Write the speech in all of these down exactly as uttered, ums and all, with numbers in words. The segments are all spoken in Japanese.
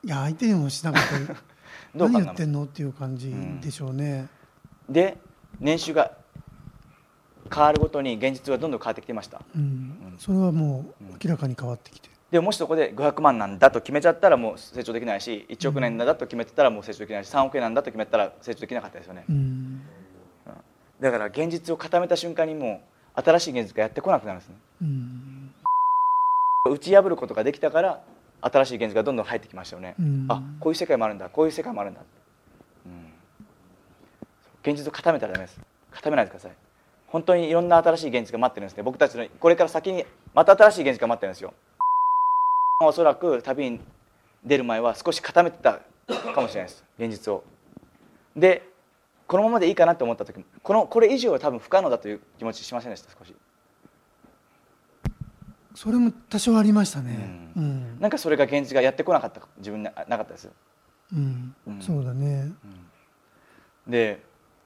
いや相手にもしなかったらどう何言ってんのっていう感じでしょうね、 うん、で年収が変わるごとに現実はどんどん変わってきてました、 うんうん、それはもう明らかに変わってきて、 でももしそこでごひゃくまんなんだと決めちゃったらもう成長できないし、いちおくえんなんだと決めてたらもう成長できないし、さんおくえんなんだと決めたら成長できなかったですよね、 うん、 だから現実を固めた瞬間にもう新しい現実がやってこなくなるんですね、うん、打ち破ることができたから新しい現実がどんどん入ってきましたよね、うん、あこういう世界もあるんだ、こういう世界もあるんだ、うん、現実を固めたらダメです。固めないでください。本当にいろんな新しい現実が待ってるんですね。僕たちのこれから先にまた新しい現実が待ってるんですよ。おそらく旅に出る前は少し固めてたかもしれないです、現実を。でこのままでいいかなと思った時もこのこれ以上は多分不可能だという気持ちしませんでした？少しそれも多少ありましたね、 うんうん、なんかそれが現実がやってこなかった自分なかったです、 うんうん、そうだね、 うん、で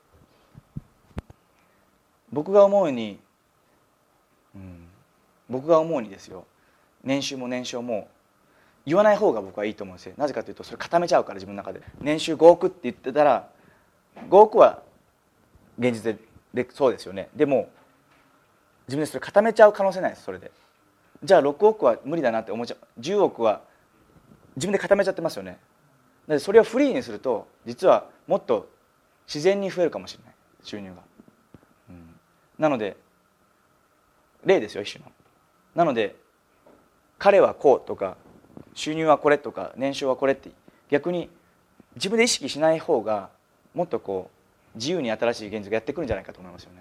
僕が思うに、うん、僕が思うにですよ、年収も年商も言わない方が僕はいいと思うんですよ。なぜかというとそれ固めちゃうから、自分の中で年収ごおくって言ってたらごおくは現実でそうですよね。でも自分でそれ固めちゃう可能性ないです。それでじゃあろくおくは無理だなって思っちゃう。じゅうおくは自分で固めちゃってますよね。でそれをフリーにすると実はもっと自然に増えるかもしれない、収入が、うん、なので例ですよ、一種の。なので彼はこうとか収入はこれとか年収はこれって逆に自分で意識しない方がもっとこう自由に新しい現実がやってくるんじゃないかと思いますよね、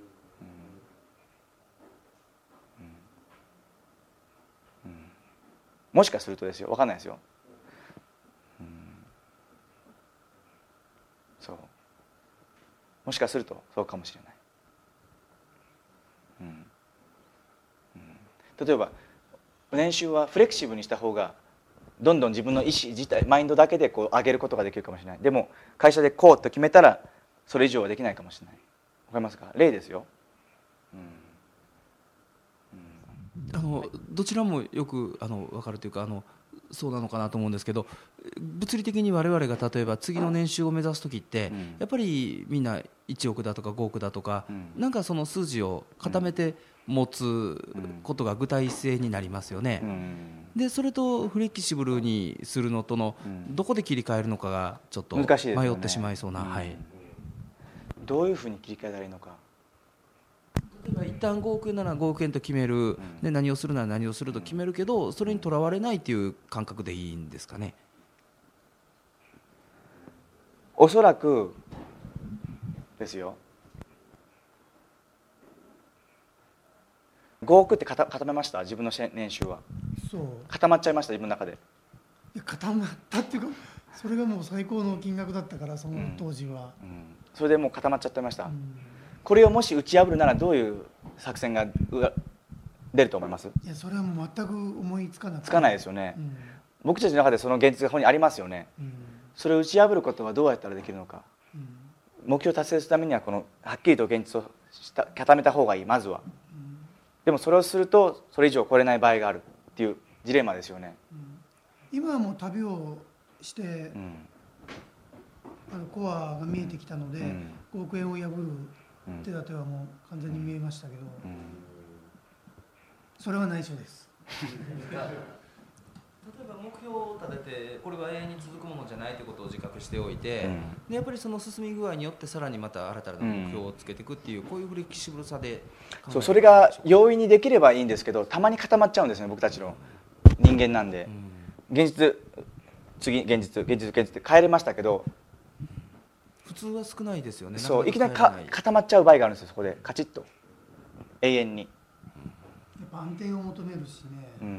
うんうんうん、もしかするとですよ、分かんないですよ、うん、そうもしかするとそうかもしれない、うんうん、例えば年収はフレキシブルにした方がどんどん自分の意思自体マインドだけでこう上げることができるかもしれない。でも会社でこうと決めたらそれ以上はできないかもしれない。わかりますか？例ですよ、 うんうん、あのどちらもよくあの分かるというか、あのそうなのかなと思うんですけど、物理的に我々が例えば次の年収を目指す時って、うん、やっぱりみんないちおくだとかごおくだとか、うん、なんかその数字を固めて持つことが具体性になりますよね、うんうん、でそれとフレキシブルにするのとのどこで切り替えるのかがちょっと迷ってしまいそうな、はい、 どういうふうに切り替えたらいいのか。 例えば一旦ごおくえんならごおくえんと決める、うん、で何をするなら何をすると決めるけど、それにとらわれないっていう感覚でいいんですかね。 おそらくですよ、ごおくって固めました？自分の年収は。そう固まっちゃいました？自分の中で。 いや固まったっていうか、それがもう最高の金額だったから、その当時は、 うんうん、それでもう固まっちゃってました、うん、これをもし打ち破るならどういう作戦が出ると思います？ いやそれはもう全く思いつかなくてつかないですよね、うん、僕たちの中でその現実がここにありますよね、うん、それを打ち破ることはどうやったらできるのか、うん、目標を達成するためにはこのはっきりと現実をした固めた方がいい、まずは、うん、でもそれをするとそれ以上超えれない場合があるっていうジレンマですよね、うん、 今はもう旅をして、うん、あのコアが見えてきたので、うん、ごおくえんを破る手立てはもう完全に見えましたけど、うんうん、それは内緒です。 例えば目標を立ててこれは永遠に続くものじゃないということを自覚しておいて、うん、でやっぱりその進み具合によってさらにまた新たな目標をつけていくっていう、うん、こういうフレキシブルさでそう、それが容易にできればいいんですけど、たまに固まっちゃうんですね、僕たちの人間なんで、うん、現実次現実現実現実って変えれましたけど普通は少ないですよね。 そういきなりか固まっちゃう場合があるんですよ。そこでカチッと永遠にやっぱ安定を求めるしね、うん、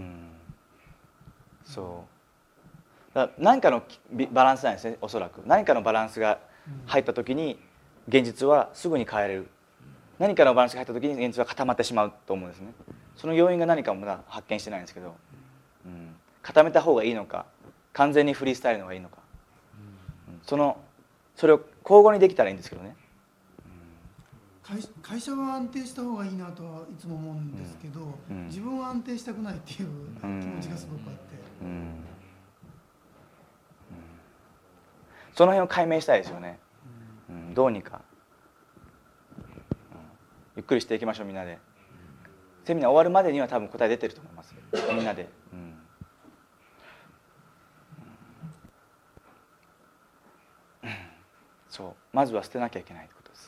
そうだから何かのバランスなんですね。おそらく何かのバランスが入った時に現実はすぐに変えれる、何かのバランスが入った時に現実は固まってしまうと思うんですね。その要因が何かもまだ発見してないんですけど、うん、固めた方がいいのか完全にフリースタイルの方がいいのか、うん、そのそれを交互にできたらいいんですけどね、 うん、会, 会社は安定した方がいいなとはいつも思うんですけど、うん、自分は安定したくないっていう気持ちがすごくあって、うんうん、 その辺を解明したいですよね、うん、どうにか、うん、ゆっくりしていきましょうみんなで。セミナー終わるまでには多分答え出てると思いますみんなで、うん、そうまずは捨てなきゃいけないってことです、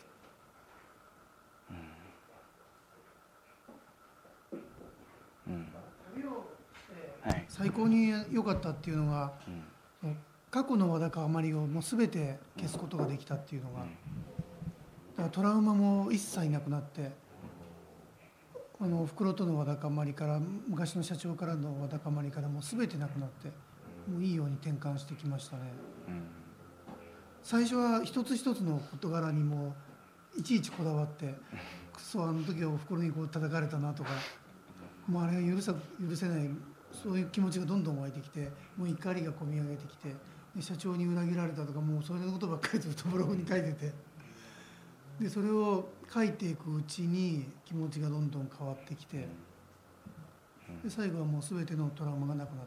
うんうんはい、最高に良かったっていうのが、うん、過去のわだかまりをもう全て消すことができたっていうのが、だからトラウマも一切なくなって、あのおふくろとのわだかまりから昔の社長からのわだかまりからもう全てなくなって、もういいように転換してきましたね、うん、最初は一つ一つの事柄にもいちいちこだわってくそあの時はおふくろにこう叩かれたなとか、もうあれは許さ許せない、そういう気持ちがどんどん湧いてきて、もう怒りがこみ上げてきて、で社長に裏切られたとか、もうそれのことばっかりずっとブログに書いてて、でそれを書いていくうちに気持ちがどんどん変わってきて、で最後はもう全てのトラウマがなくなった。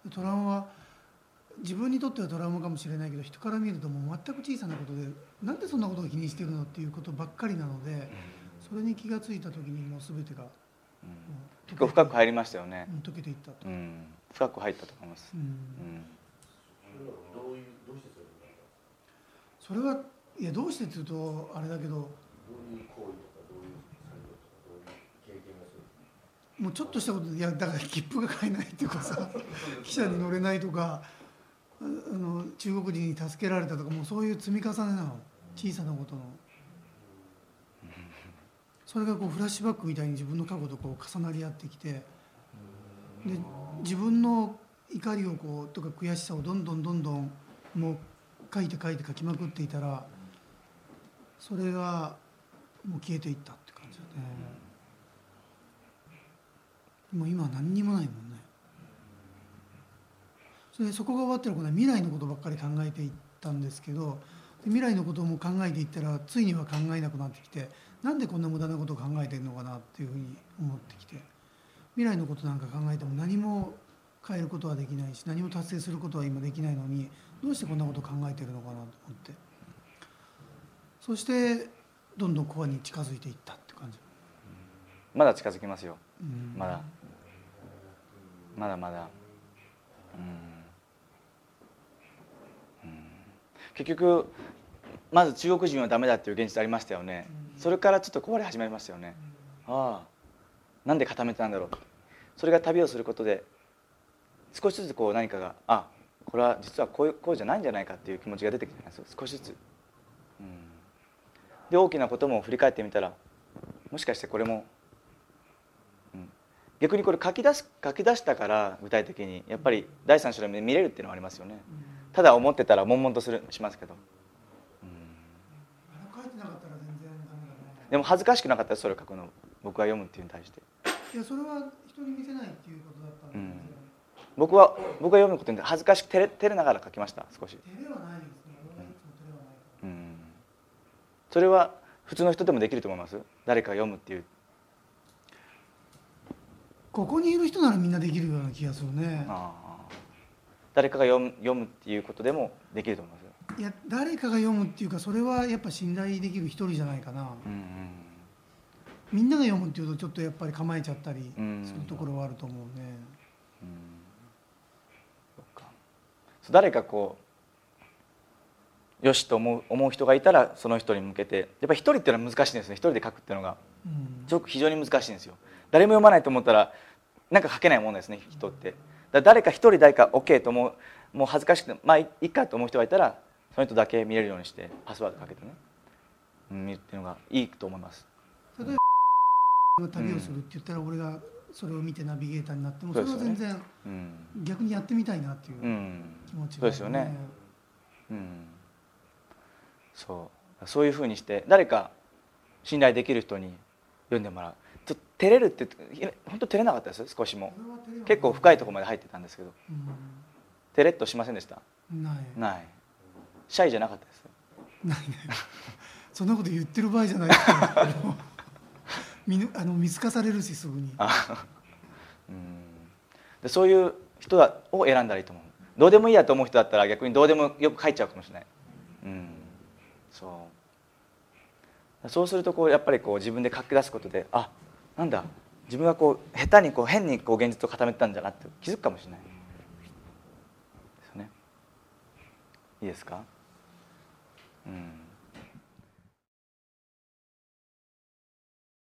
でトラウマは自分にとってはトラウマかもしれないけど、人から見るともう全く小さなことで、なんでそんなことを気にしてるのっていうことばっかりなので、それに気がついた時にもう全てが、 うん、結構深く入りましたよね。 溶けていったと、 うん、深く入ったと思います、うんうん、 それはいやどうしてっていうとあれだけど、もうちょっとしたことで、いやだから切符が買えないっていうかさ汽車に乗れないとか、あの中国人に助けられたとか、もうそういう積み重ねなの、小さなことの。それがこうフラッシュバックみたいに自分の過去とこう重なり合ってきて、で自分の怒りをこうとか悔しさをどんどんどんどんもう書いて書いて書きまくっていたら、それがもう消えていったって感じだね。もう今は何にもないもんね。それでそこが終わったら今度は未来のことばっかり考えていったんですけど、未来のことも考えていったらついには考えなくなってきて、なんでこんな無駄なことを考えてるのかなっていうふうに思ってきて、未来のことなんか考えても何も変えることはできないし、何も達成することは今できないのに、どうしてこんなことを考えてるのかなと思って、そしてどんどんコアに近づいていったって感じ。 まだ近づきますよ、 うん、 まだまだまだ、うんうん、結局まず中国人はダメだっていう現実ありましたよね、うん、それからちょっと壊れ始めましたよね、うん、ああなんで固めてたんだろう。それが旅をすることで少しずつこう何かが、あこれは実はこういうこうじゃないんじゃないかっていう気持ちが出てきてますよ、少しずつ、うん、で大きなことも振り返ってみたら、もしかしてこれも、うん、逆にこれ書き出す書き出したから具体的にやっぱり第三者の目で見れるっていうのはありますよね、うん、ただ思ってたら悶々とするしますけど、うん、 書いてなかったら全然ダメだね。 でも恥ずかしくなかったらそれを書くの、僕が読むっていうのに対して、 いやそれは人に見せないっていうことだったんで、うん、 僕は僕が読むことに恥ずかしく照れ照れながら書きました。少し照れはないですね。俺はいつも照れはない、 うん、それは普通の人でもできると思います。誰かが読むっていう、 ここにいる人ならみんなできるような気がするね。 あ誰かが読む、読むっていうことでもできると思います。 いや誰かが読むっていうか、それはやっぱ信頼できる一人じゃないかな、うんうん、みんなが読むっていうとちょっとやっぱり構えちゃったりするところはあると思うね、うんうん、 そうか。誰かこうよしと思う、思う人がいたらその人に向けて、やっぱり一人っていうのは難しいんですね。一人で書くっていうのがすごく非常に難しいんですよ。誰も読まないと思ったらなんか書けないもんですね、人って。だから誰か一人誰か OK と思う、もう恥ずかしくてまあいいかと思う人がいたら、その人だけ見れるようにしてパスワードかけてね、うん、見るっていうのがいいと思います。 例えば旅をするって言ったら、俺がそれを見てナビゲーターになっても、それは全然逆にやってみたいなっていう気持ちがあるね。そうですよね、うん、 そうそういうふうにして誰か信頼できる人に読んでもらう。ちょっと照れるって本当照れなかったです。少しも結構深いところまで入ってたんですけど、うん、照れっとしませんでした？ ないないシャイじゃなかったです。 ないねそんなこと言ってる場合じゃないですから見, あの見透かされるしすぐにあうんでそういう人を選んだらいいと思う。どうでもいいやと思う人だったら逆にどうでもよく書いちゃうかもしれない。 うん、そうそうするとこうやっぱりこう自分で書き出すことで、あ、なんだ自分はこう下手にこう変にこう現実を固めてたんじゃなって気づくかもしれないですよね。いいですか。うん